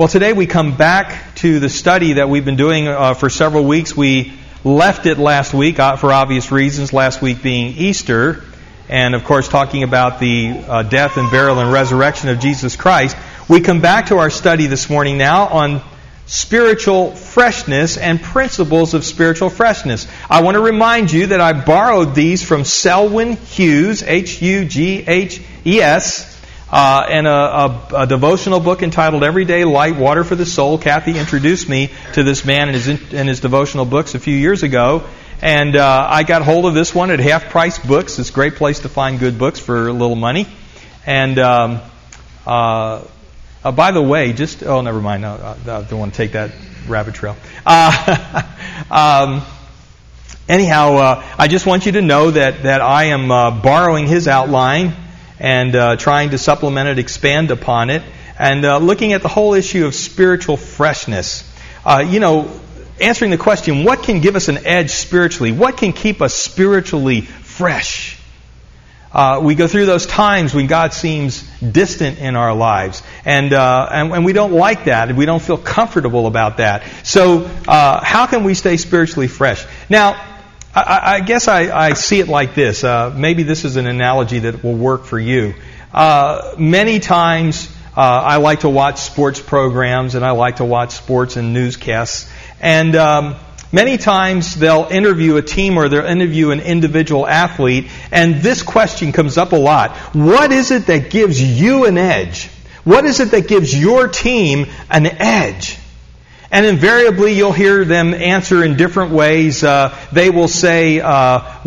Well, today we come back to the study that we've been doing for several weeks. We left it last week for obvious reasons, last week being Easter, and of course talking about the death and burial and resurrection of Jesus Christ. We come back to our study this morning now on spiritual freshness and principles of spiritual freshness. I want to remind you that I borrowed these from Selwyn Hughes, Hughes, and a devotional book entitled Everyday Light, Water for the Soul. Kathy introduced me to this man in his devotional books a few years ago, and I got hold of this one at Half Price Books. It's a great place to find good books for a little money. And by the way, never mind. No, I don't want to take that rabbit trail. Anyhow, I just want you to know that I am borrowing his outline and trying to supplement it, expand upon it, and looking at the whole issue of spiritual freshness. Answering the question, what can give us an edge spiritually? What can keep us spiritually fresh? We go through those times when God seems distant in our lives, and we don't like that, and we don't feel comfortable about that. So how can we stay spiritually fresh? Now, I guess I see it like this. Maybe this is an analogy that will work for you. Many times I like to watch sports programs, and I like to watch sports and newscasts. And many times they'll interview a team or they'll interview an individual athlete, and this question comes up a lot. What is it that gives you an edge? What is it that gives your team an edge? And invariably, you'll hear them answer in different ways. They will say, I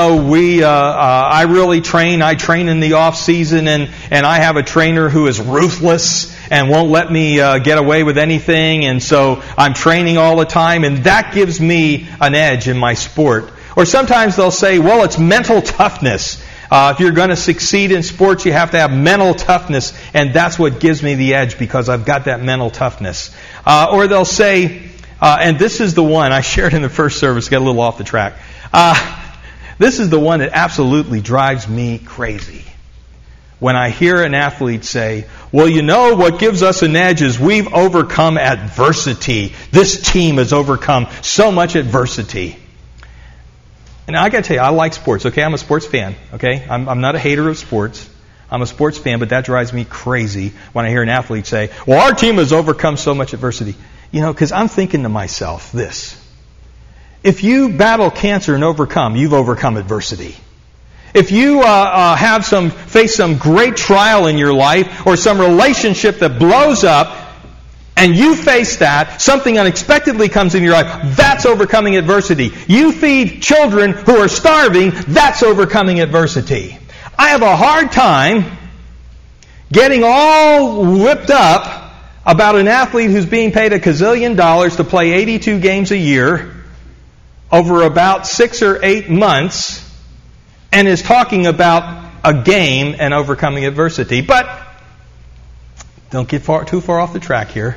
really train. I train in the off season, and I have a trainer who is ruthless and won't let me get away with anything, and so I'm training all the time, and that gives me an edge in my sport. Or sometimes they'll say, well, it's mental toughness. If you're going to succeed in sports, you have to have mental toughness, and that's what gives me the edge because I've got that mental toughness. Or they'll say, and this is the one I shared in the first service, got a little off the track. This is the one that absolutely drives me crazy. When I hear an athlete say, well, what gives us an edge is we've overcome adversity. This team has overcome so much adversity. And I got to tell you, I like sports, okay? I'm a sports fan, okay? I'm not a hater of sports. I'm a sports fan, but that drives me crazy when I hear an athlete say, well, our team has overcome so much adversity. Because I'm thinking to myself this. If you battle cancer and overcome, you've overcome adversity. If you face some great trial in your life or some relationship that blows up, and you face that, something unexpectedly comes in your life, that's overcoming adversity. You feed children who are starving, that's overcoming adversity. I have a hard time getting all whipped up about an athlete who's being paid $1 gazillion to play 82 games a year over about 6 or 8 months and is talking about a game and overcoming adversity. But don't get too far off the track here.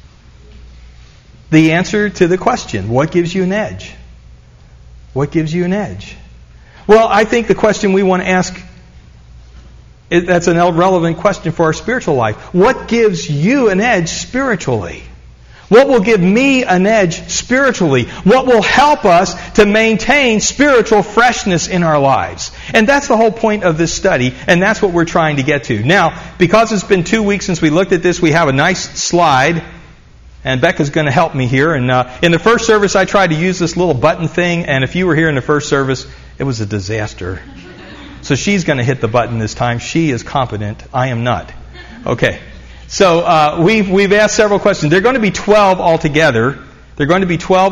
The answer to the question, what gives you an edge? What gives you an edge? Well, I think the question we want to ask, that's an relevant question for our spiritual life. What gives you an edge spiritually? What will give me an edge spiritually? What will help us to maintain spiritual freshness in our lives? And that's the whole point of this study, and that's what we're trying to get to. Now, because it's been 2 weeks since we looked at this, we have a nice slide. And Becca's going to help me here. And in the first service, I tried to use this little button thing. And if you were here in the first service, it was a disaster. So she's going to hit the button this time. She is competent. I am not. Okay. So we've asked several questions. There are going to be 12 altogether. We've gotten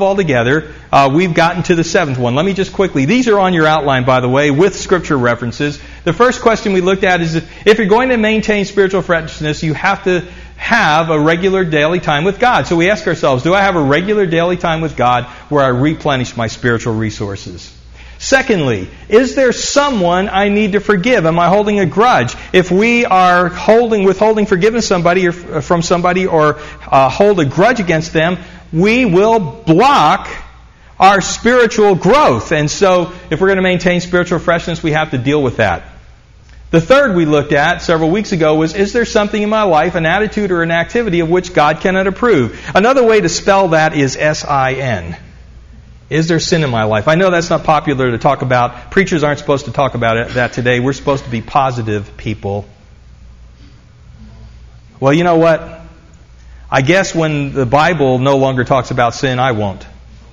to the 7th one. Let me just quickly. These are on your outline, by the way, with scripture references. The first question we looked at is if you're going to maintain spiritual freshness, you have to have a regular daily time with God. So we ask ourselves, do I have a regular daily time with God where I replenish my spiritual resources? Secondly, is there someone I need to forgive? Am I holding a grudge? If we are withholding forgiveness from somebody or hold a grudge against them, we will block our spiritual growth. And so if we're going to maintain spiritual freshness, we have to deal with that. The third we looked at several weeks ago was, is there something in my life, an attitude or an activity of which God cannot approve? Another way to spell that is S-I-N. Is there sin in my life? I know that's not popular to talk about. Preachers aren't supposed to talk about that today. We're supposed to be positive people. Well, you know what? I guess when the Bible no longer talks about sin, I won't.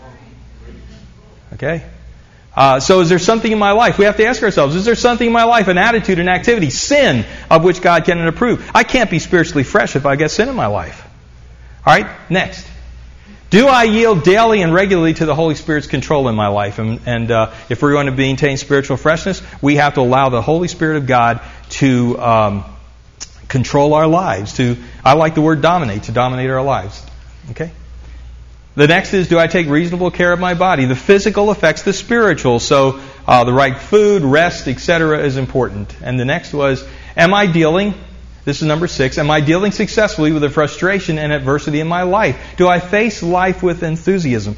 Okay? So is there something in my life? We have to ask ourselves, is there something in my life, an attitude, an activity, sin, of which God cannot approve? I can't be spiritually fresh if I get sin in my life. All right, next. Do I yield daily and regularly to the Holy Spirit's control in my life? And if we're going to maintain spiritual freshness, we have to allow the Holy Spirit of God to control our lives. I like the word dominate, to dominate our lives. Okay? The next is, do I take reasonable care of my body? The physical affects the spiritual, so the right food, rest, etc. is important. And the next was, this is number 6, am I dealing successfully with the frustration and adversity in my life? Do I face life with enthusiasm?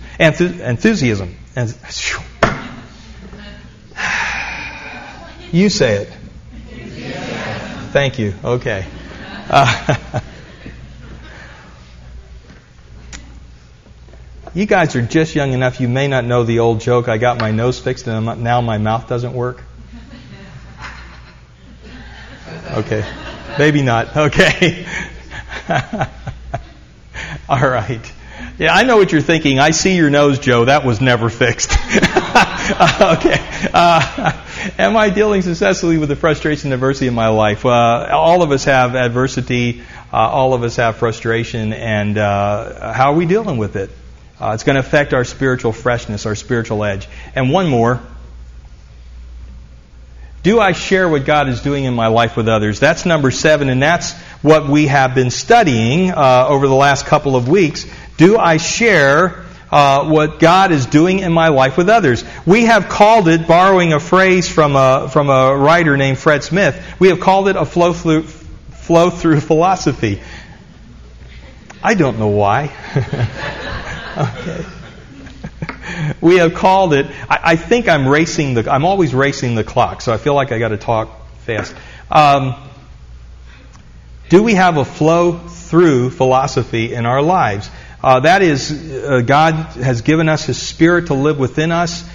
You say it. Thank you. Okay. You guys are just young enough, you may not know the old joke, I got my nose fixed and now my mouth doesn't work. Okay. Maybe not. Okay. All right. Yeah, I know what you're thinking. I see your nose, Joe. That was never fixed. Okay. Am I dealing successfully with the frustration and adversity in my life? All of us have adversity. All of us have frustration. And how are we dealing with it? It's going to affect our spiritual freshness, our spiritual edge. And one more. Do I share what God is doing in my life with others? That's number 7, and that's what we have been studying over the last couple of weeks. Do I share what God is doing in my life with others? We have called it, borrowing a phrase from a writer named Fred Smith, we have called it a flow-through philosophy. I don't know why. Okay. We have called it, I think I'm always racing the clock, so I feel like I got to talk fast. Do we have a flow-through philosophy in our lives? That is, God has given us His Spirit to live within us.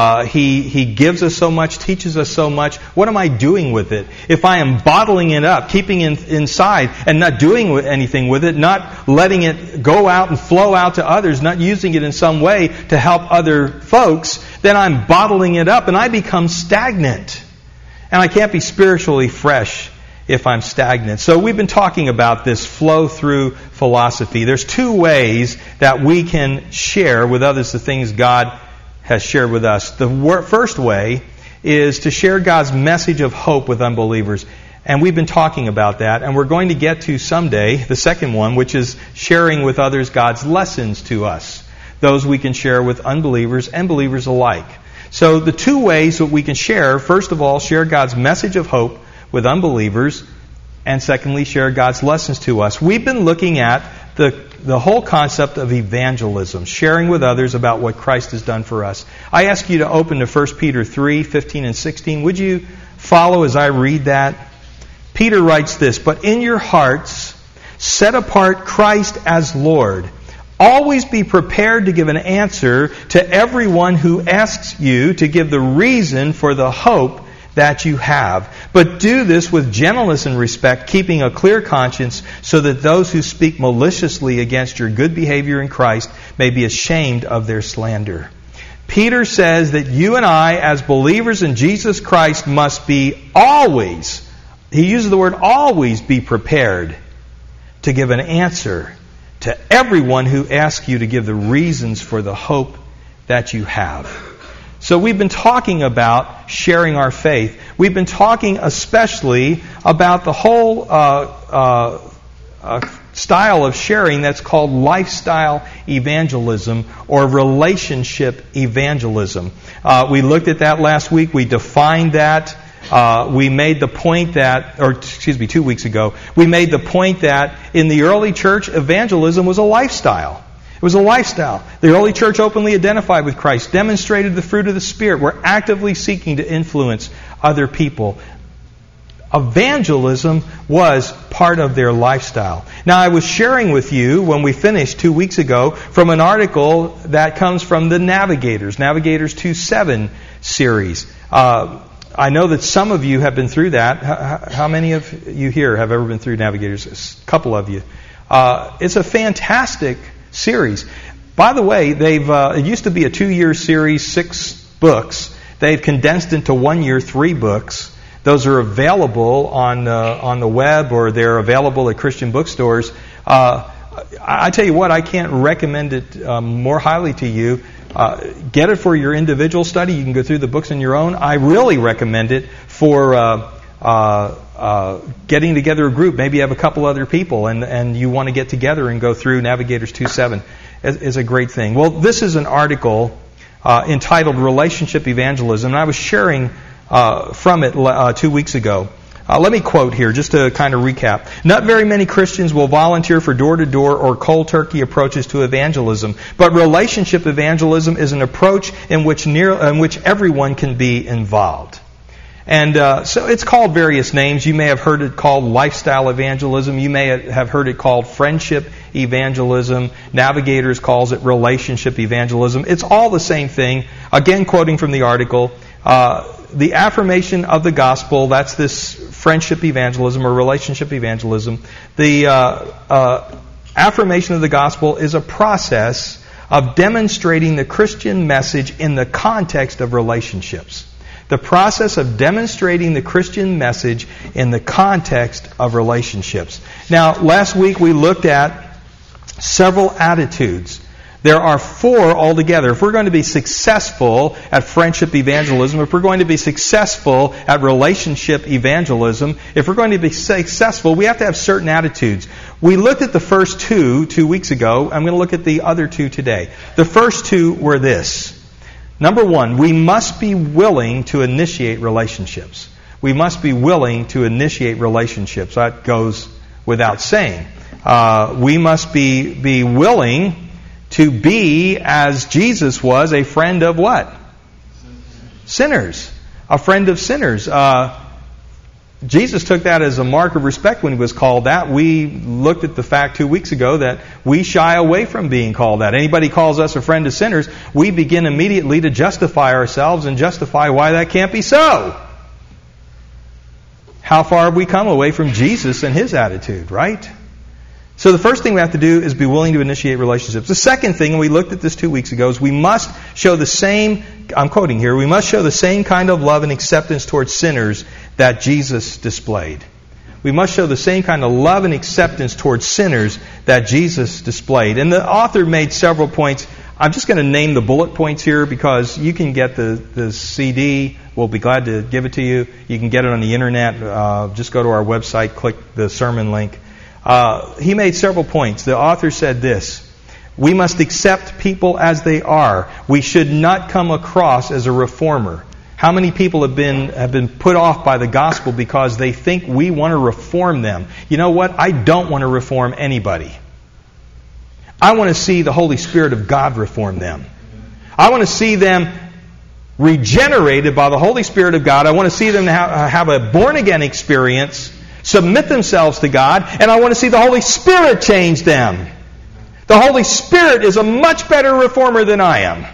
He gives us so much, teaches us so much. What am I doing with it? If I am bottling it up, keeping it inside, and not doing anything with it, not letting it go out and flow out to others, not using it in some way to help other folks, then I'm bottling it up and I become stagnant. And I can't be spiritually fresh if I'm stagnant. So we've been talking about this flow-through philosophy. There's 2 ways that we can share with others the things God has shared with us. The first way is to share God's message of hope with unbelievers. And we've been talking about that. And we're going to get to someday the second one, which is sharing with others God's lessons to us. Those we can share with unbelievers and believers alike. So the 2 ways that we can share, first of all, share God's message of hope with unbelievers, and secondly, share God's lessons to us. We've been looking at the whole concept of evangelism, sharing with others about what Christ has done for us. I ask you to open to 1 Peter 3, 15 and 16. Would you follow as I read that? Peter writes this, "But in your hearts set apart Christ as Lord. Always be prepared to give an answer to everyone who asks you to give the reason for the hope that you have. But do this with gentleness and respect, keeping a clear conscience, so that those who speak maliciously against your good behavior in Christ may be ashamed of their slander." Peter says that you and I, as believers in Jesus Christ, must be always, he uses the word always, be prepared to give an answer to everyone who asks you to give the reasons for the hope that you have. So we've been talking about sharing our faith. We've been talking especially about the whole style of sharing that's called lifestyle evangelism or relationship evangelism. We looked at that last week. We defined that. We made the point that, 2 weeks ago, we made the point that in the early church, evangelism was a lifestyle. It was a lifestyle. The early church openly identified with Christ, demonstrated the fruit of the Spirit, were actively seeking to influence other people. Evangelism was part of their lifestyle. Now, I was sharing with you when we finished 2 weeks ago from an article that comes from the Navigators 2:7 series. I know that some of you have been through that. How many of you here have ever been through Navigators? A couple of you. It's a fantastic series. By the way, it used to be a 2-year series, 6 books. They've condensed into 1 year, 3 books. Those are available on the web, or they're available at Christian bookstores. I tell you what, I can't recommend it more highly to you. Get it for your individual study. You can go through the books on your own. I really recommend it for getting together a group. Maybe you have a couple other people and you want to get together and go through Navigators 2:7. Is a great thing. Well, this is an article entitled Relationship Evangelism, and I was sharing from it 2 weeks ago. Let me quote here, just to kind of recap. Not very many Christians will volunteer for door-to-door or cold turkey approaches to evangelism, but relationship evangelism is an approach in which everyone can be involved. And so it's called various names. You may have heard it called lifestyle evangelism. You may have heard it called friendship evangelism. Navigators calls it relationship evangelism. It's all the same thing. Again, quoting from the article, the affirmation of the gospel, that's this friendship evangelism or relationship evangelism. The affirmation of the gospel is a process of demonstrating the Christian message in the context of relationships. The process of demonstrating the Christian message in the context of relationships. Now, last week we looked at several attitudes. There are 4 altogether. If we're going to be successful at friendship evangelism, if we're going to be successful at relationship evangelism, if we're going to be successful, we have to have certain attitudes. We looked at the first 2 weeks ago. I'm going to look at the other 2 today. The first 2 were this. Number 1, we must be willing to initiate relationships. We must be willing to initiate relationships. That goes without saying. We must be willing to be, as Jesus was, a friend of what? Sinners. A friend of sinners. Jesus took that as a mark of respect when he was called that. We looked at the fact 2 weeks ago that we shy away from being called that. Anybody calls us a friend of sinners, we begin immediately to justify ourselves and justify why that can't be so. How far have we come away from Jesus and his attitude, right? So the first thing we have to do is be willing to initiate relationships. The second thing, and we looked at this 2 weeks ago, is we must show the same, I'm quoting here, we must show the same kind of love and acceptance towards sinners that Jesus displayed. We must show the same kind of love and acceptance towards sinners that Jesus displayed. And the author made several points. I'm just going to name the bullet points here because you can get the CD. We'll be glad to give it to you. You can get it on the internet. Just go to our website, click the sermon link. He made several points. The author said this: we must accept people as they are. We should not come across as a reformer. How many people have been put off by the gospel because they think we want to reform them? You know what? I don't want to reform anybody. I want to see the Holy Spirit of God reform them. I want to see them regenerated by the Holy Spirit of God. I want to see them have a born-again experience, submit themselves to God, and I want to see the Holy Spirit change them. The Holy Spirit is a much better reformer than I am.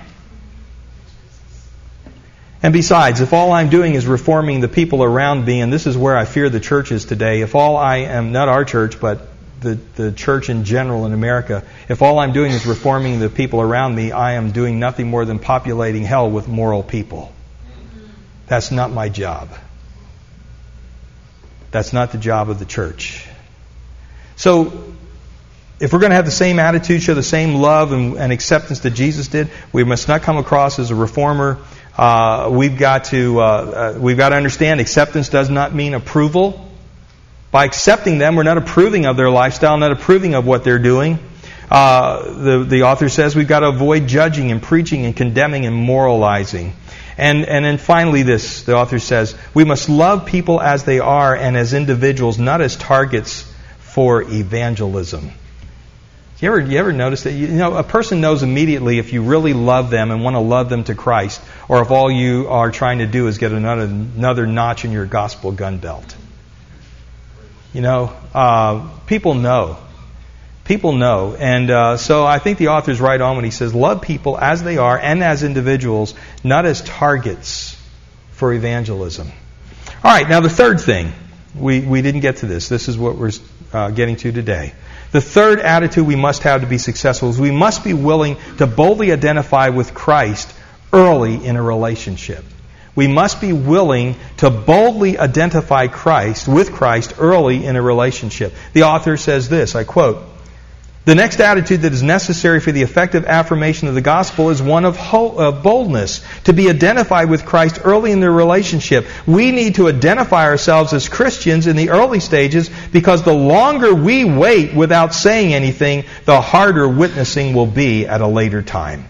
And besides, if all I'm doing is reforming the people around me, and this is where I fear the church is today, if all I am, not our church, but the church in general in America, if all I'm doing is reforming the people around me, I am doing nothing more than populating hell with moral people. That's not my job. That's not the job of the church. So, if we're going to have the same attitude, show the same love and acceptance that Jesus did, we must not come across as a reformer. We've got to understand acceptance does not mean approval. By accepting them, we're not approving of their lifestyle, not approving of what they're doing. The author says we've got to avoid judging and preaching and condemning and moralizing. And then finally this, the author says, we must love people as they are and as individuals, not as targets for evangelism. You ever notice that? You know, a person knows immediately if you really love them and want to love them to Christ, or if all you are trying to do is get another notch in your gospel gun belt. People know. People know. And so I think the author's right on when he says, love people as they are and as individuals, not as targets for evangelism. All right, now the third thing. We didn't get to this. This is what we're getting to today. The third attitude we must have to be successful is we must be willing to boldly identify with Christ early in a relationship. We must be willing to boldly identify with Christ early in a relationship. The author says this, I quote, "The next attitude that is necessary for the effective affirmation of the gospel is one of boldness, to be identified with Christ early in the relationship. We need to identify ourselves as Christians in the early stages because the longer we wait without saying anything, the harder witnessing will be at a later time."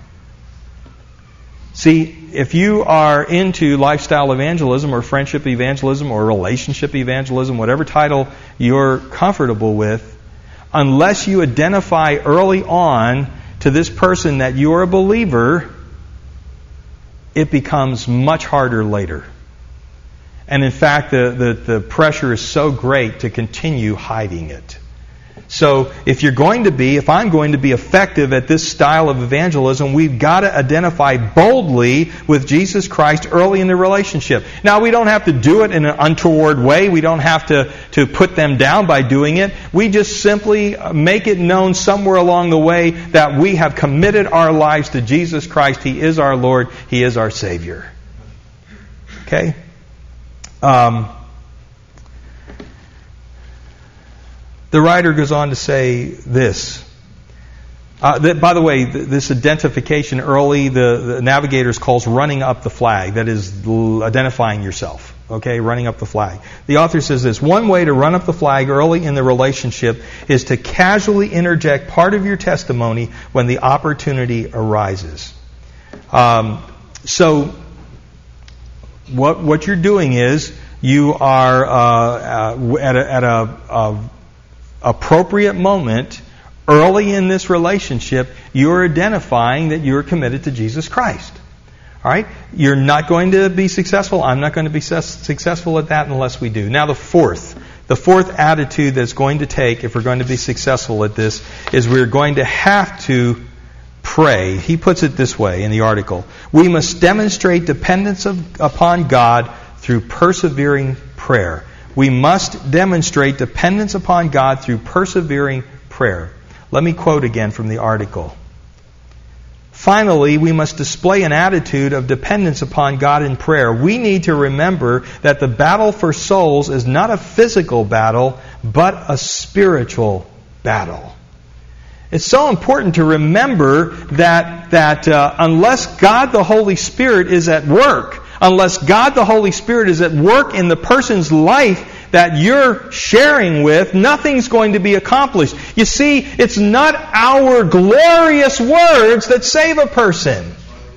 See, if you are into lifestyle evangelism or friendship evangelism or relationship evangelism, whatever title you're comfortable with, unless you identify early on to this person that you're a believer, it becomes much harder later. And in fact, the pressure is so great to continue hiding it. So if I'm going to be effective at this style of evangelism, we've got to identify boldly with Jesus Christ early in the relationship. Now, we don't have to do it in an untoward way. We don't have to put them down by doing it. We just simply make it known somewhere along the way that we have committed our lives to Jesus Christ. He is our Lord. He is our Savior. Okay? The writer goes on to say this. By the way, this identification early, the Navigators calls running up the flag. That is identifying yourself. Okay, running up the flag. The author says this: one way to run up the flag early in the relationship is to casually interject part of your testimony when the opportunity arises. So, what you're doing is you are at a appropriate moment early in this relationship, you're identifying that you're committed to Jesus Christ. All right? You're not going to be successful. I'm not going to be successful at that unless we do. Now the fourth attitude that's going to take, if we're going to be successful at this, is we're going to have to pray. He puts it this way in the article: we must demonstrate dependence upon God through persevering prayer. We must demonstrate dependence upon God through persevering prayer. Let me quote again from the article. Finally, we must display an attitude of dependence upon God in prayer. We need to remember that the battle for souls is not a physical battle, but a spiritual battle. It's so important to remember that unless God the Holy Spirit is at work, unless God the Holy Spirit is at work in the person's life that you're sharing with, nothing's going to be accomplished. You see, it's not our glorious words that save a person.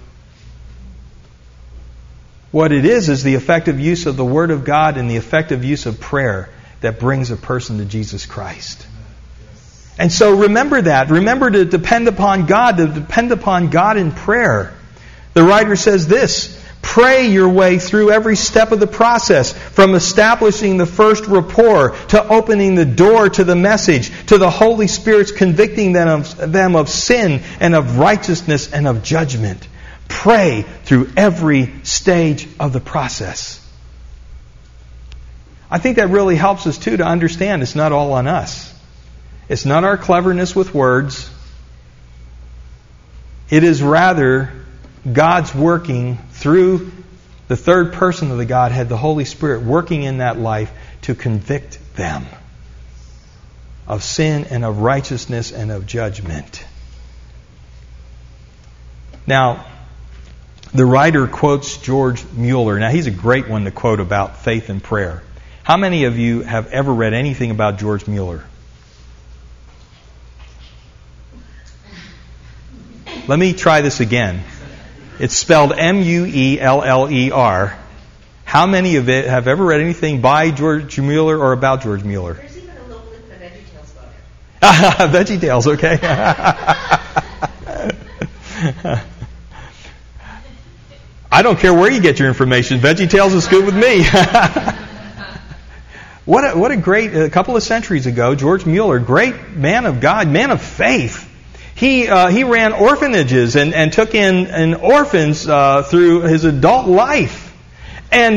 What it is the effective use of the Word of God and the effective use of prayer that brings a person to Jesus Christ. And so remember that. Remember to depend upon God, to depend upon God in prayer. The writer says this: pray your way through every step of the process, from establishing the first rapport, to opening the door to the message, to the Holy Spirit's convicting them of sin and of righteousness and of judgment. Pray through every stage of the process. I think that really helps us too to understand it's not all on us. It's not our cleverness with words. It is rather God's working through the third person of the Godhead, the Holy Spirit, working in that life to convict them of sin and of righteousness and of judgment. Now, the writer quotes George Mueller. Now, he's a great one to quote about faith and prayer. How many of you have ever read anything about George Mueller? Let me try this again. It's spelled M-U-E-L-L-E-R. How many of it have ever read anything by George Mueller or about George Mueller? There's even a little bit of VeggieTales about it. VeggieTales, okay. I don't care where you get your information. VeggieTales is good with me. What a great, a couple of centuries ago, George Mueller, great man of God, man of faith. He ran orphanages and took in orphans through his adult life. And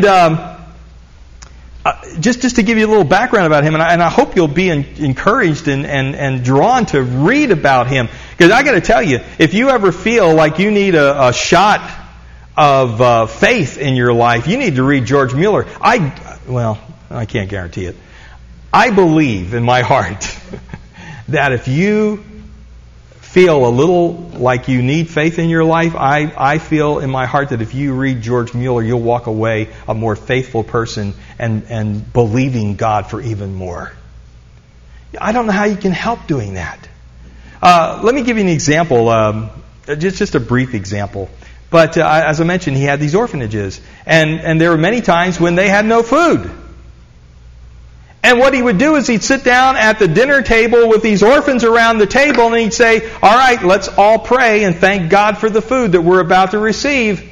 just to give you a little background about him, and I hope you'll be encouraged and drawn to read about him. Because I got to tell you, if you ever feel like you need a shot of faith in your life, you need to read George Mueller. I can't guarantee it. I believe in my heart that if you feel a little like you need faith in your life, I feel in my heart that if you read George Mueller, you'll walk away a more faithful person and believing God for even more. I don't know how you can help doing that. Let me give you an example, just a brief example. But as I mentioned, he had these orphanages, and there were many times when they had no food. And what he would do is he'd sit down at the dinner table with these orphans around the table, and he'd say, all right, let's all pray and thank God for the food that we're about to receive.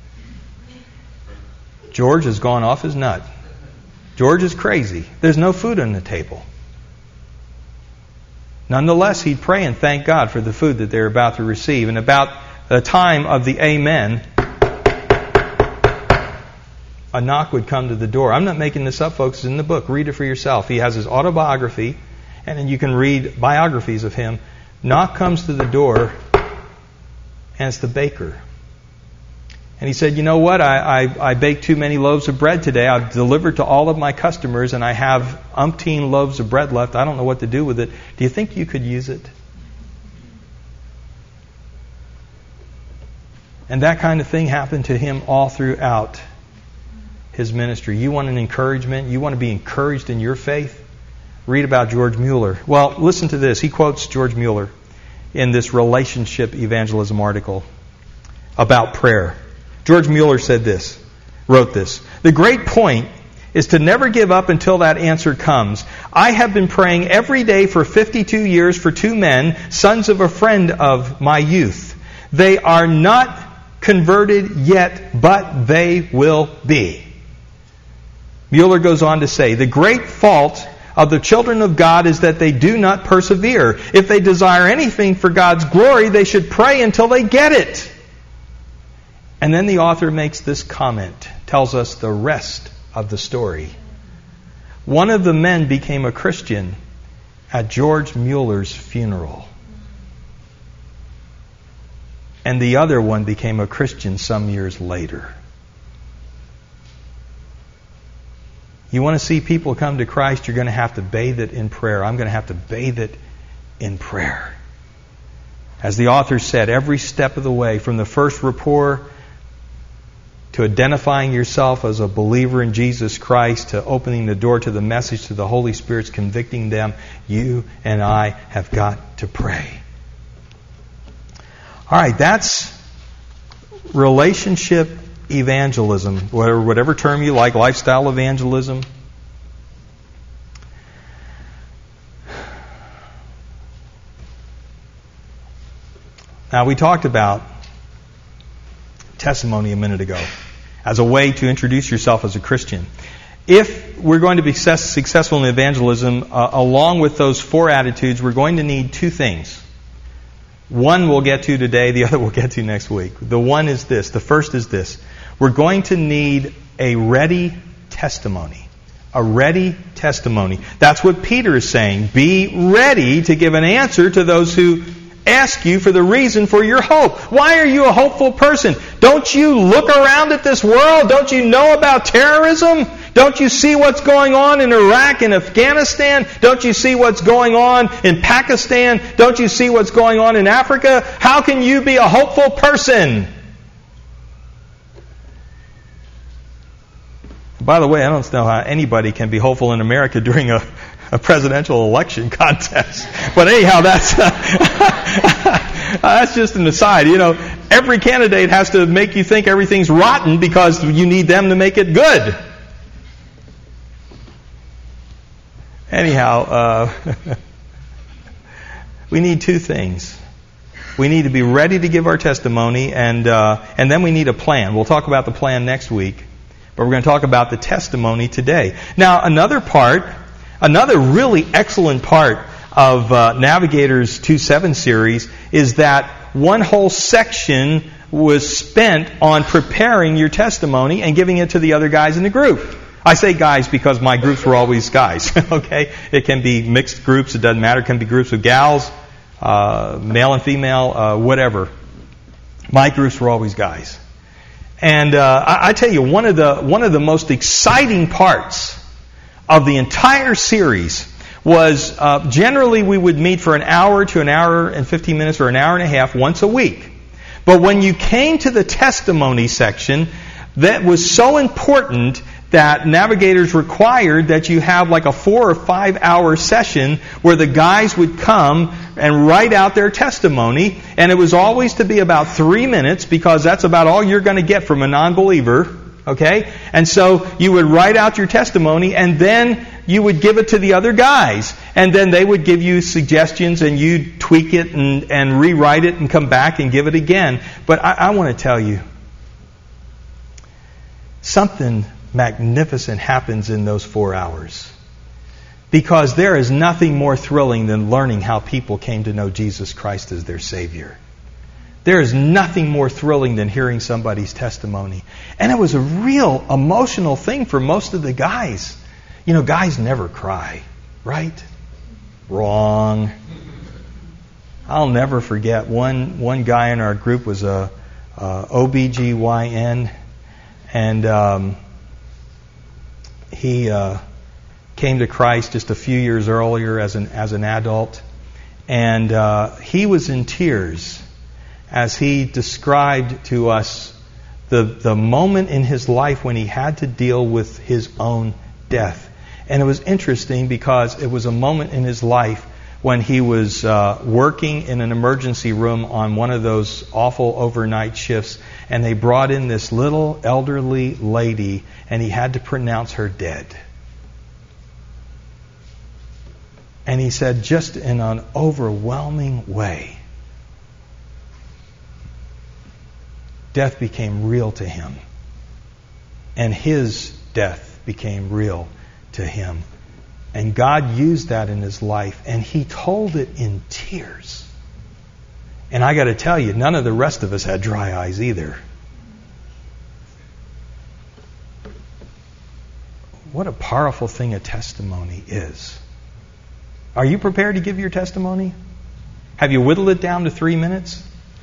George has gone off his nut. George is crazy. There's no food on the table. Nonetheless, he'd pray and thank God for the food that they're about to receive. And about the time of the amen, a knock would come to the door. I'm not making this up, folks. It's in the book. Read it for yourself. He has his autobiography, and then you can read biographies of him. Knock comes to the door, and it's the baker. And he said, you know what? I baked too many loaves of bread today. I've delivered to all of my customers, and I have umpteen loaves of bread left. I don't know what to do with it. Do you think you could use it? And that kind of thing happened to him all throughout his ministry. You want an encouragement? You want to be encouraged in your faith? Read about George Mueller. Well, listen to this. He quotes George Mueller in this relationship evangelism article about prayer. George Mueller wrote this. The great point is to never give up until that answer comes. I have been praying every day for 52 years for two men, sons of a friend of my youth. They are not converted yet, but they will be. Mueller goes on to say, the great fault of the children of God is that they do not persevere. If they desire anything for God's glory, they should pray until they get it. And then the author makes this comment, tells us the rest of the story. One of the men became a Christian at George Mueller's funeral. And the other one became a Christian some years later. You want to see people come to Christ, you're going to have to bathe it in prayer. I'm going to have to bathe it in prayer. As the author said, every step of the way, from the first rapport to identifying yourself as a believer in Jesus Christ, to opening the door to the message, to the Holy Spirit's convicting them, you and I have got to pray. All right, that's relationship evangelism, whatever term you like, lifestyle evangelism. Now, we talked about testimony a minute ago as a way to introduce yourself as a Christian. If we're going to be successful in evangelism, along with those four attitudes, we're going to need two things. One we'll get to today, the other we'll get to next week. The one is this. The first is this. We're going to need a ready testimony. A ready testimony. That's what Peter is saying. Be ready to give an answer to those who ask you for the reason for your hope. Why are you a hopeful person? Don't you look around at this world? Don't you know about terrorism? Don't you see what's going on in Iraq and Afghanistan? Don't you see what's going on in Pakistan? Don't you see what's going on in Africa? How can you be a hopeful person? By the way, I don't know how anybody can be hopeful in America during a presidential election contest. But anyhow, that's just an aside. You know, every candidate has to make you think everything's rotten because you need them to make it good. Anyhow, we need two things. We need to be ready to give our testimony, and then we need a plan. We'll talk about the plan next week. But we're going to talk about the testimony today. Now, another really excellent part of Navigator's 2:7 series is that one whole section was spent on preparing your testimony and giving it to the other guys in the group. I say guys because my groups were always guys, okay? It can be mixed groups, it doesn't matter. It can be groups of gals, male and female, whatever. My groups were always guys. And I tell you, one of the most exciting parts of the entire series was generally we would meet for an hour to an hour and 15 minutes or an hour and a half once a week. But when you came to the testimony section, that was so important that Navigators required that you have like a 4 or 5 hour session where the guys would come and write out their testimony, and it was always to be about 3 minutes because that's about all you're going to get from a non-believer, okay? And so you would write out your testimony and then you would give it to the other guys, and then they would give you suggestions and you'd tweak it and rewrite it and come back and give it again. But I want to tell you, something magnificent happens in those 4 hours. Because there is nothing more thrilling than learning how people came to know Jesus Christ as their Savior. There is nothing more thrilling than hearing somebody's testimony. And it was a real emotional thing for most of the guys. You know, guys never cry, right? Wrong. I'll never forget one guy in our group was a OBGYN, and he came to Christ just a few years earlier as an adult, and he was in tears as he described to us the moment in his life when he had to deal with his own death. And it was interesting because it was a moment in his life when he was working in an emergency room on one of those awful overnight shifts, and they brought in this little elderly lady, and he had to pronounce her dead. And he said, just in an overwhelming way, death became real to him. And his death became real to him. And God used that in his life, and he told it in tears. And I got to tell you, none of the rest of us had dry eyes either. What a powerful thing a testimony is. Are you prepared to give your testimony? Have you whittled it down to 3 minutes?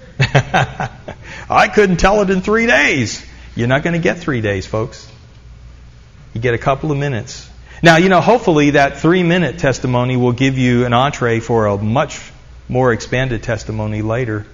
I couldn't tell it in 3 days. You're not going to get 3 days, folks. You get a couple of minutes. Now, you know, hopefully that 3-minute testimony will give you an entree for a much more expanded testimony later.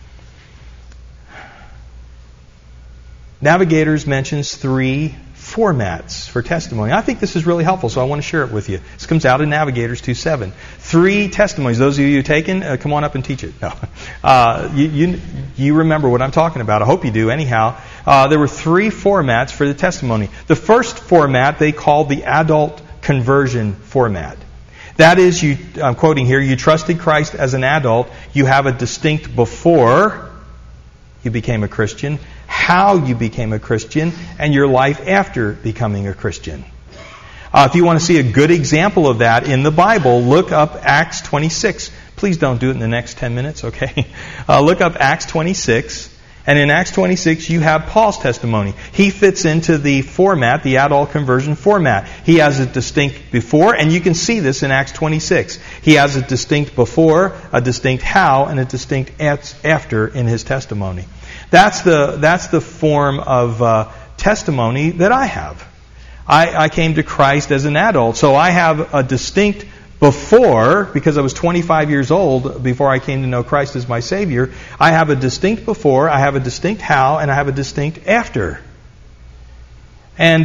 Navigators mentions 3 formats for testimony. I think this is really helpful, so I want to share it with you. This comes out in Navigators 2:7. 3 testimonies. Those of you who taken, come on up and teach it. No, you remember what I'm talking about. I hope you do. Anyhow, there were 3 formats for the testimony. The first format they called the adult conversion format. That is, I'm quoting here, you trusted Christ as an adult. You have a distinct before you became a Christian, how you became a Christian, and your life after becoming a Christian. If you want to see a good example of that in the Bible, look up Acts 26. Please don't do it in the next 10 minutes, okay? Look up Acts 26. And in Acts 26, you have Paul's testimony. He fits into the format, the adult conversion format. He has a distinct before, and you can see this in Acts 26. He has a distinct before, a distinct how, and a distinct after in his testimony. That's the form of testimony that I have. I came to Christ as an adult, so I have a distinct before, because I was 25 years old before I came to know Christ as my Savior. I have a distinct before, I have a distinct how, and I have a distinct after. And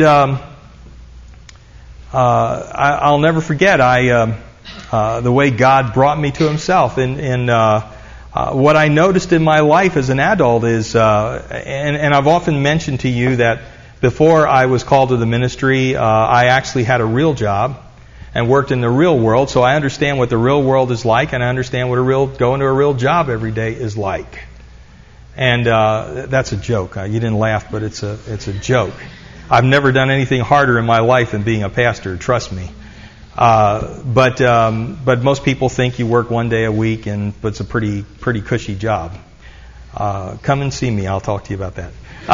I'll never forget the way God brought me to Himself. What I noticed in my life as an adult is, and I've often mentioned to you that before I was called to the ministry, I actually had a real job and worked in the real world, so I understand what the real world is like, and I understand what going to a real job every day is like. And that's a joke. You didn't laugh, but it's a joke. I've never done anything harder in my life than being a pastor, trust me. But most people think you work one day a week, but it's a pretty cushy job. Come and see me. I'll talk to you about that.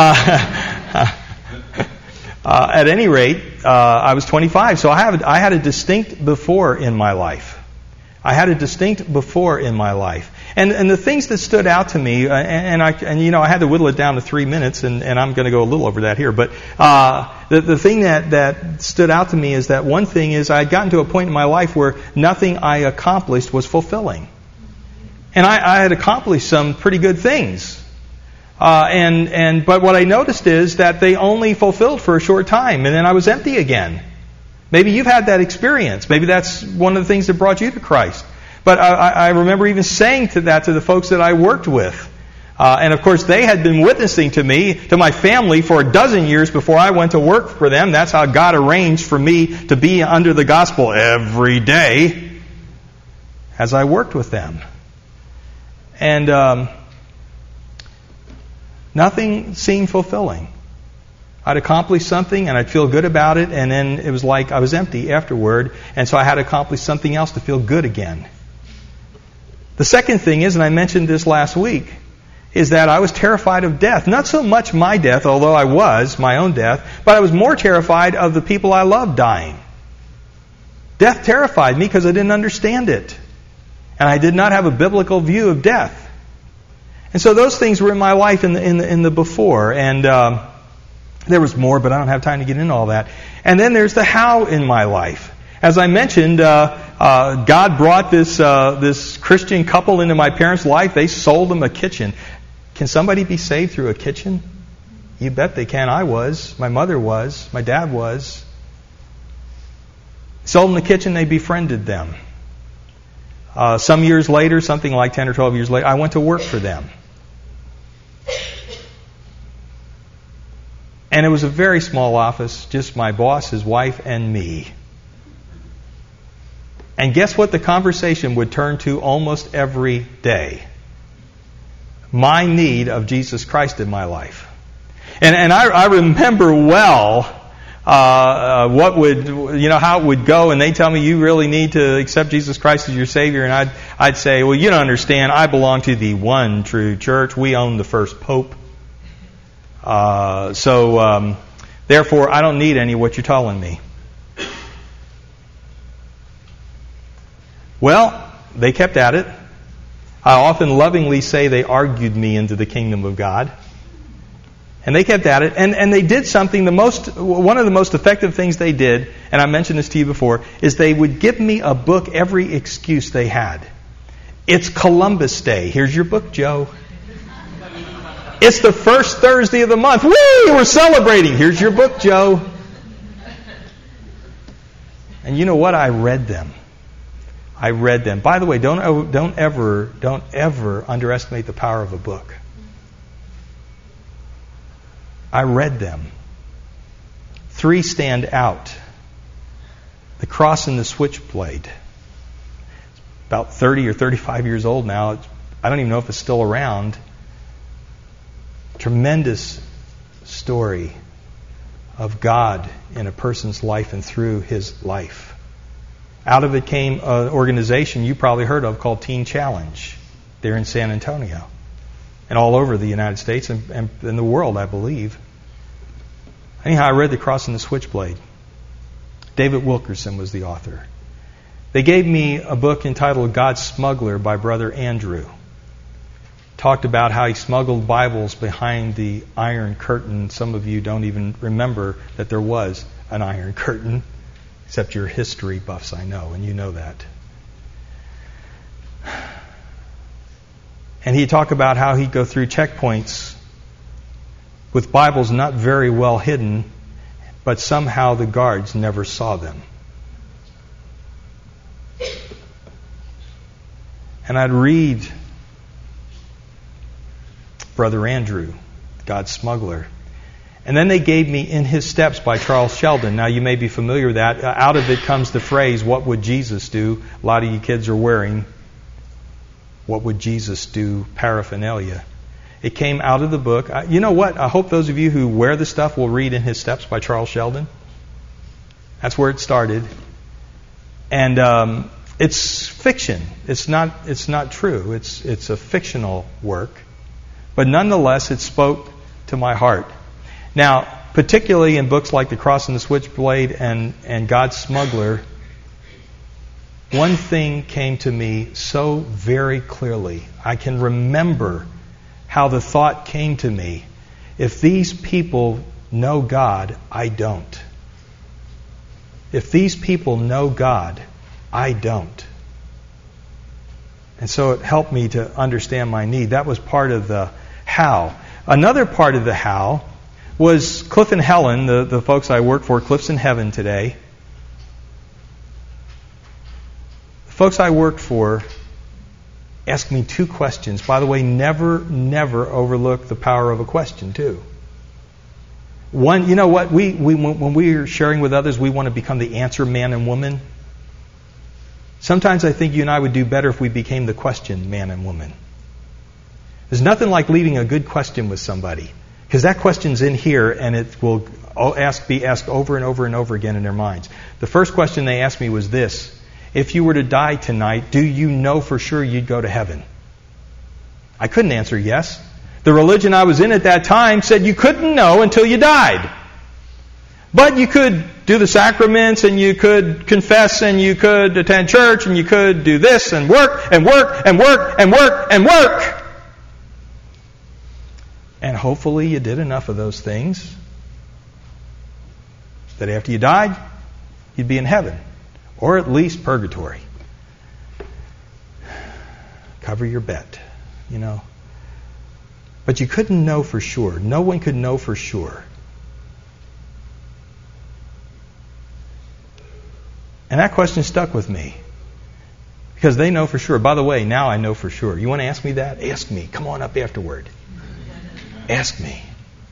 At any rate, I was 25, so I had a distinct before in my life. I had a distinct before in my life. And the things that stood out to me, and I had to whittle it down to 3 minutes, and I'm going to go a little over that here. But the thing that stood out to me is that one thing is I had gotten to a point in my life where nothing I accomplished was fulfilling. And I had accomplished some pretty good things. But what I noticed is that they only fulfilled for a short time, and then I was empty again. Maybe you've had that experience. Maybe that's one of the things that brought you to Christ. But I remember even saying to the folks that I worked with. And of course, they had been witnessing to me, to my family, for a dozen years before I went to work for them. That's how God arranged for me to be under the gospel every day as I worked with them. And nothing seemed fulfilling. I'd accomplish something and I'd feel good about it, and then it was like I was empty afterward, and so I had to accomplish something else to feel good again. The second thing is, and I mentioned this last week, is that I was terrified of death. Not so much my death, although I was, my own death, but I was more terrified of the people I loved dying. Death terrified me because I didn't understand it. And I did not have a biblical view of death. And so those things were in my life in the before. And there was more, but I don't have time to get into all that. And then there's the how in my life. As I mentioned, God brought this Christian couple into my parents' life. They sold them a kitchen. Can somebody be saved through a kitchen? You bet they can. I was. My mother was. My dad was. Sold them the kitchen. They befriended them. Some years later, something like 10 or 12 years later, I went to work for them. And it was a very small office, just my boss, his wife, and me. And guess what the conversation would turn to almost every day? My need of Jesus Christ in my life. And I remember well how it would go, and they tell me, you really need to accept Jesus Christ as your Savior, and I'd say, well, you don't understand, I belong to the one true church. We own the first Pope. Therefore, I don't need any of what you're telling me. Well, they kept at it. I often lovingly say they argued me into the kingdom of God. And they kept at it. And they did something, one of the most effective things they did, and I mentioned this to you before, is they would give me a book every excuse they had. It's Columbus Day. Here's your book, Joe. It's the first Thursday of the month. Woo! We're celebrating. Here's your book, Joe. And you know what? I read them. By the way, don't ever underestimate the power of a book. I read them. 3 stand out. The Cross and the Switchblade. It's about 30 or 35 years old now. I don't even know if it's still around. Tremendous story of God in a person's life and through his life. Out of it came an organization you probably heard of called Teen Challenge. They're in San Antonio. And all over the United States and in the world, I believe. Anyhow, I read The Cross and the Switchblade. David Wilkerson was the author. They gave me a book entitled God's Smuggler by Brother Andrew. Talked about how he smuggled Bibles behind the Iron Curtain. Some of you don't even remember that there was an Iron Curtain, except you're history buffs, I know, and you know that. And he'd talk about how he'd go through checkpoints with Bibles not very well hidden, but somehow the guards never saw them. And I'd read Brother Andrew, God's Smuggler. And then they gave me In His Steps by Charles Sheldon. Now you may be familiar with that. Out of it comes the phrase, what would Jesus do? A lot of you kids are wearing what would Jesus do paraphernalia. It came out of the book. You know what? I hope those of you who wear the stuff will read In His Steps by Charles Sheldon. That's where it started. And it's fiction. It's not true. It's a fictional work. But nonetheless, it spoke to my heart. Now, particularly in books like The Cross and the Switchblade and God's Smuggler, one thing came to me so very clearly. I can remember how the thought came to me, if these people know God, I don't. If these people know God, I don't. And so it helped me to understand my need. That was part of the how. Another part of the how was Cliff and Helen, the folks I work for. Cliff's in heaven today. The folks I worked for asked me 2 questions. By the way, never overlook the power of a question, too. One, you know what? When we are sharing with others, we want to become the answer man and woman. Sometimes I think you and I would do better if we became the question man and woman. There's nothing like leaving a good question with somebody, because that question's in here and it will be asked over and over and over again in their minds. The first question they asked me was this: if you were to die tonight, do you know for sure you'd go to heaven? I couldn't answer yes. The religion I was in at that time said you couldn't know until you died. But you could do the sacraments, and you could confess, and you could attend church, and you could do this, and work, and work, and work, and work, and work. And hopefully you did enough of those things that after you died, you'd be in heaven. Or at least purgatory. Cover your bet, you know. But you couldn't know for sure. No one could know for sure. And that question stuck with me. Because they know for sure. By the way, now I know for sure. You want to ask me that? Ask me. Come on up afterward. Ask me.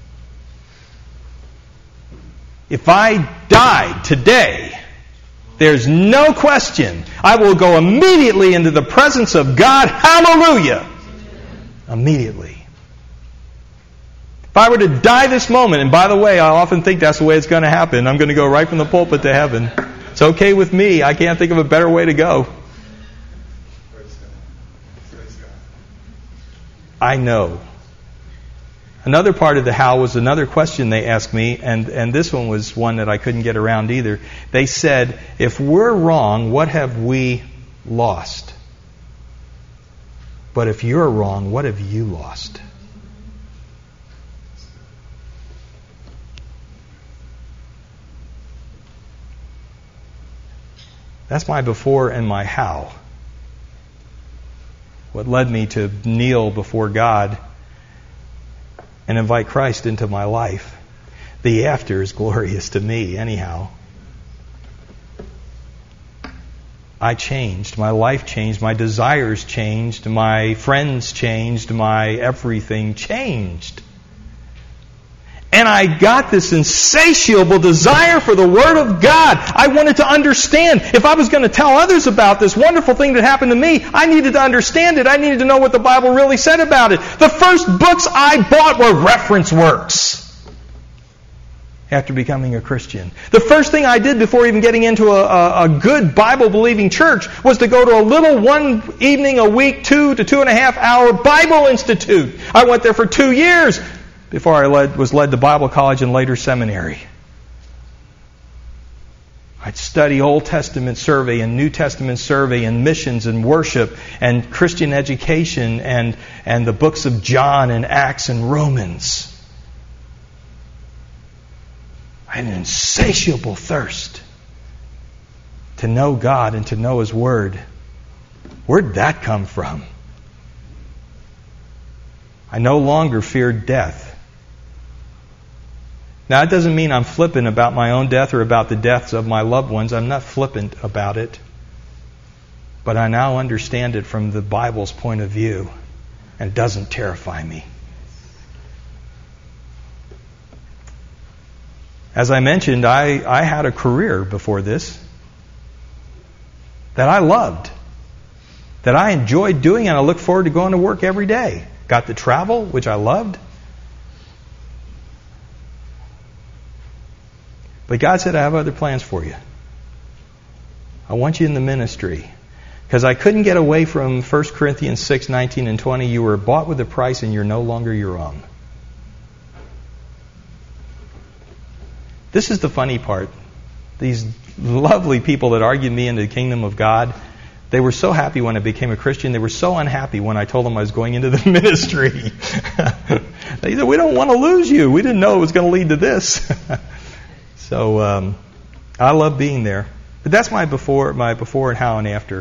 If I died today, there's no question, I will go immediately into the presence of God. Hallelujah! Immediately. If I were to die this moment, and by the way, I often think that's the way it's going to happen. I'm going to go right from the pulpit to heaven. It's okay with me. I can't think of a better way to go. I know. Another part of the how was another question they asked me, and this one was one that I couldn't get around either. They said, if we're wrong, what have we lost? But if you're wrong, what have you lost? That's my before and my how. What led me to kneel before God and invite Christ into my life. The after is glorious to me, anyhow. I changed. My life changed. My desires changed. My friends changed. My everything changed. And I got this insatiable desire for the Word of God. I wanted to understand. If I was going to tell others about this wonderful thing that happened to me, I needed to understand it. I needed to know what the Bible really said about it. The first books I bought were reference works after becoming a Christian. The first thing I did before even getting into a good Bible-believing church was to go to a little 1 evening a week, 2 to 2.5 hour Bible Institute. I went there for 2 years before I was led to Bible college and later seminary. I'd study Old Testament survey and New Testament survey and missions and worship and Christian education and the books of John and Acts and Romans. I had an insatiable thirst to know God and to know His Word. Where'd that come from? I no longer feared death. Now, it doesn't mean I'm flippant about my own death or about the deaths of my loved ones. I'm not flippant about it. But I now understand it from the Bible's point of view, and it doesn't terrify me. As I mentioned, I had a career before this that I loved, that I enjoyed doing, and I look forward to going to work every day. got to travel, which I loved. But God said, I have other plans for you. I want you in the ministry. Because I couldn't get away from 1 Corinthians 6, 19 and 20. You were bought with a price and you're no longer your own. This is the funny part. These lovely people that argued me into the kingdom of God, they were so happy when I became a Christian. They were so unhappy when I told them I was going into the ministry. They said, we don't want to lose you. We didn't know it was going to lead to this. So I love being there. But that's my before and how and after.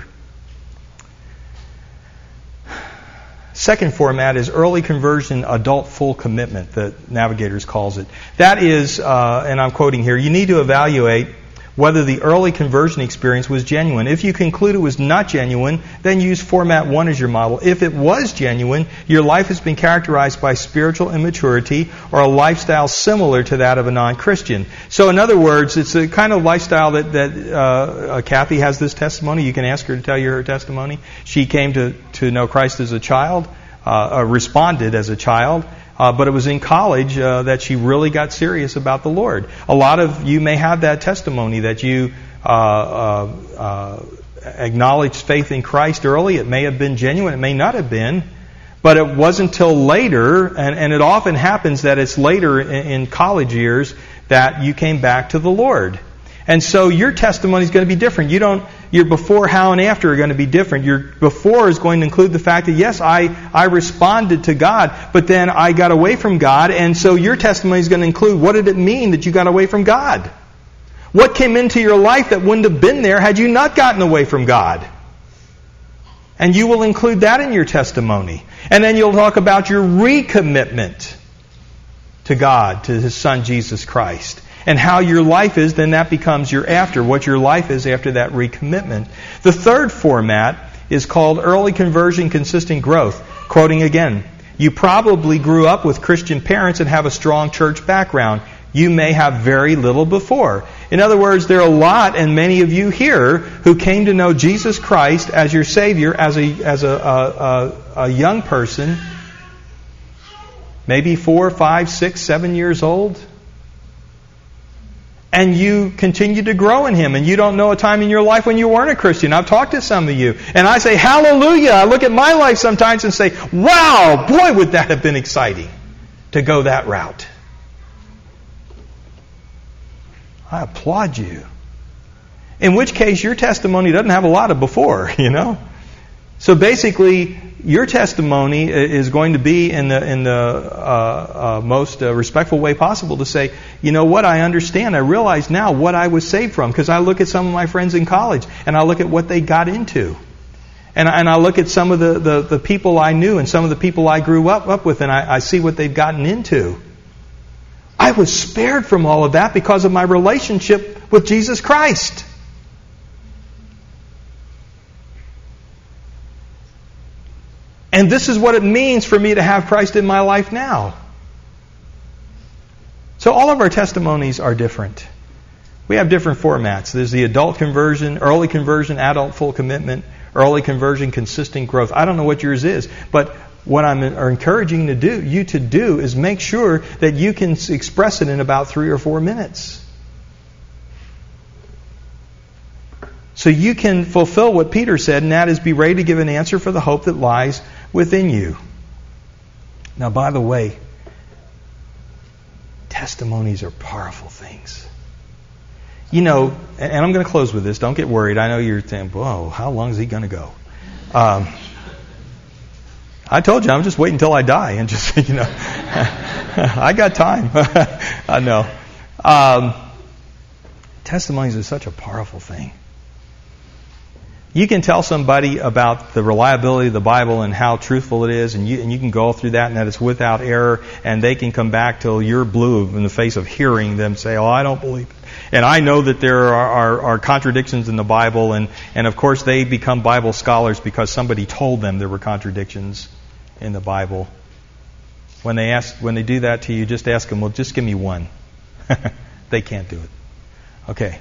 Second format is early conversion, adult full commitment, the Navigators calls it. That is, and I'm quoting here, you need to evaluate whether the early conversion experience was genuine. If you conclude it was not genuine, then use format 1 as your model. If it was genuine, your life has been characterized by spiritual immaturity or a lifestyle similar to that of a non-Christian. So in other words, it's a kind of lifestyle that Kathy has this testimony. You can ask her to tell you her testimony. She came to know Christ as a child, responded as a child. But it was in college that she really got serious about the Lord. A lot of you may have that testimony that you acknowledged faith in Christ early. It may have been genuine. It may not have been. But it wasn't until later, and it often happens that it's later in college years that you came back to the Lord. And so your testimony is going to be different. Your before, how, and after are going to be different. Your before is going to include the fact that, yes, I responded to God, but then I got away from God. And so your testimony is going to include, what did it mean that you got away from God? What came into your life that wouldn't have been there had you not gotten away from God? And you will include that in your testimony. And then you'll talk about your recommitment to God, to His Son, Jesus Christ. And how your life is, then that becomes your after, what your life is after that recommitment. The third format is called early conversion, consistent growth. Quoting again, you probably grew up with Christian parents and have a strong church background. You may have very little before. In other words, there are a lot, and many of you here, who came to know Jesus Christ as your Savior as a young person, maybe 4, 5, 6, 7 years old. And you continue to grow in Him. And you don't know a time in your life when you weren't a Christian. I've talked to some of you. And I say, hallelujah. I look at my life sometimes and say, wow, boy, would that have been exciting to go that route. I applaud you. In which case, your testimony doesn't have a lot of before, you know. So basically, your testimony is going to be in the most respectful way possible to say, you know what, I understand, I realize now what I was saved from, because I look at some of my friends in college and I look at what they got into. And I look at some of the people I knew and some of the people I grew up with, and I see what they've gotten into. I was spared from all of that because of my relationship with Jesus Christ. And this is what it means for me to have Christ in my life now. So all of our testimonies are different. We have different formats. There's the adult conversion, early conversion, adult full commitment, early conversion, consistent growth. I don't know what yours is, but what I'm encouraging you to do is make sure that you can express it in about 3 or 4 minutes. So you can fulfill what Peter said, and that is be ready to give an answer for the hope that lies within you. Now, by the way, testimonies are powerful things. You know, and I'm going to close with this. Don't get worried. I know you're thinking, whoa, how long is he going to go? I told you, I'm just waiting until I die and just, you know, I got time. I know. Testimonies are such a powerful thing. You can tell somebody about the reliability of the Bible and how truthful it is, and you can go through that and that it's without error, and they can come back till you're blue in the face of hearing them say, oh, I don't believe it. And I know that there are contradictions in the Bible, and of course they become Bible scholars because somebody told them there were contradictions in the Bible. When they do that to you, just ask them, well, just give me one. They can't do it. Okay.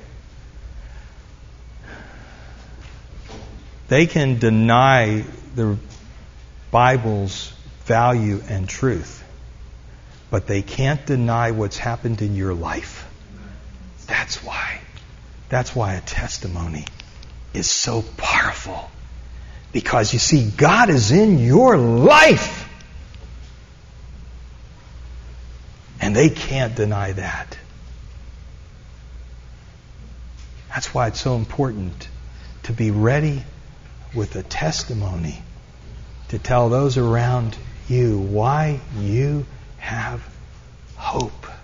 They can deny the Bible's value and truth. But they can't deny what's happened in your life. That's why. That's why a testimony is so powerful. Because you see, God is in your life. And they can't deny that. That's why it's so important to be ready with a testimony to tell those around you why you have hope.